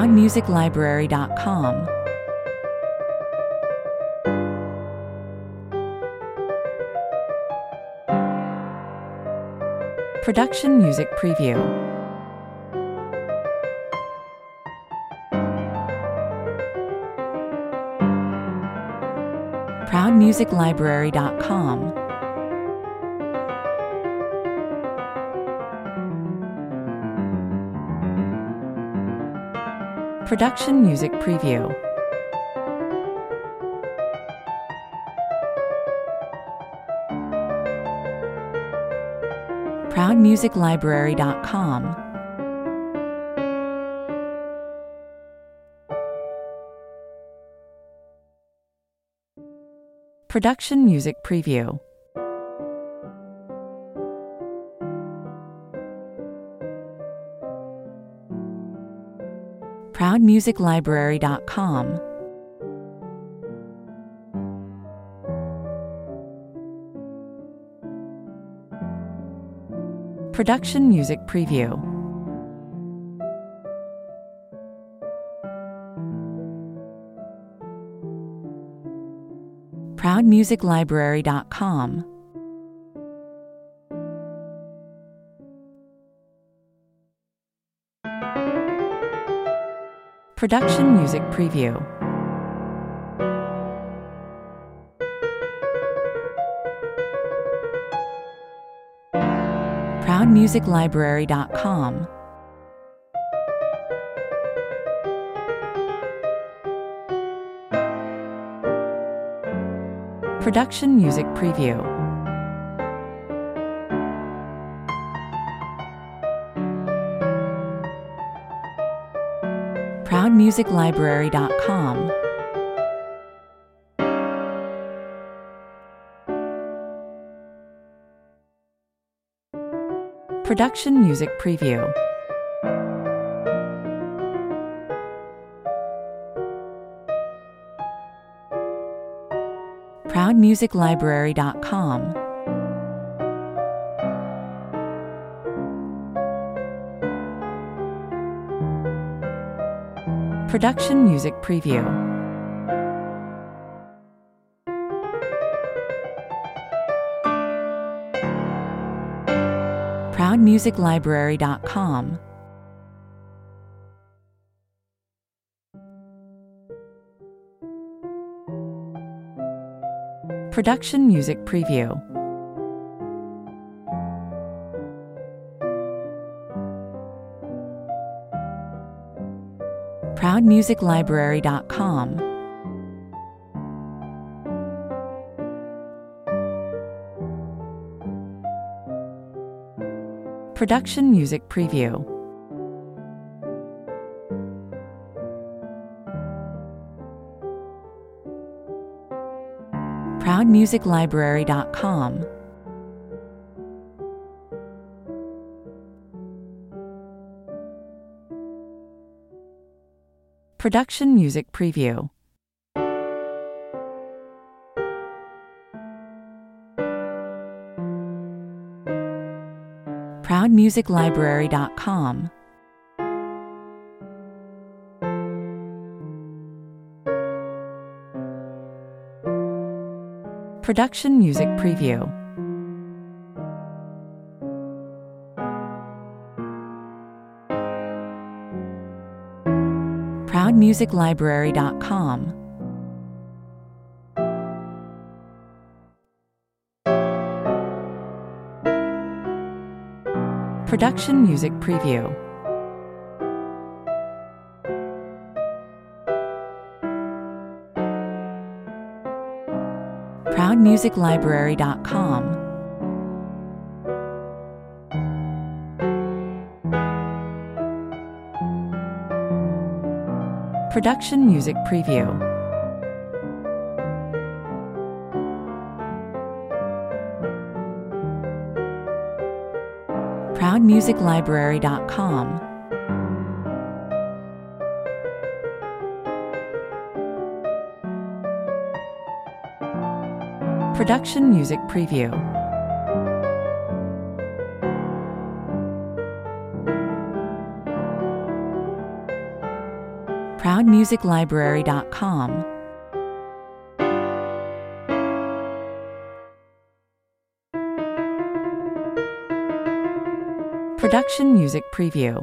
ProudMusicLibrary.com. Production Music Preview. ProudMusicLibrary.com. Production Music Preview. ProudMusicLibrary.com. Production Music Preview. ProudMusicLibrary.com. Production Music Preview. ProudMusicLibrary.com. Production Music Preview. ProudMusicLibrary.com. Production Music Preview. ProudMusicLibrary.com. Production Music Preview. ProudMusicLibrary.com. Production Music Preview. ProudMusicLibrary.com. Production Music Preview. ProudMusicLibrary.com. Production Music Preview. ProudMusicLibrary.com. Production Music Preview. ProudMusicLibrary.com. Production Music Preview. ProudMusicLibrary.com. Production Music Preview. ProudMusicLibrary.com. Production Music Preview. ProudMusicLibrary.com. Production Music Preview. ProudMusicLibrary.com. Production Music Preview.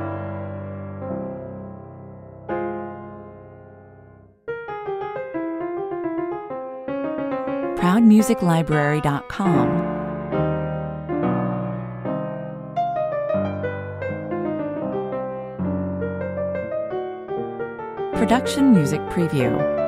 ProudMusicLibrary.com. Production Music Preview.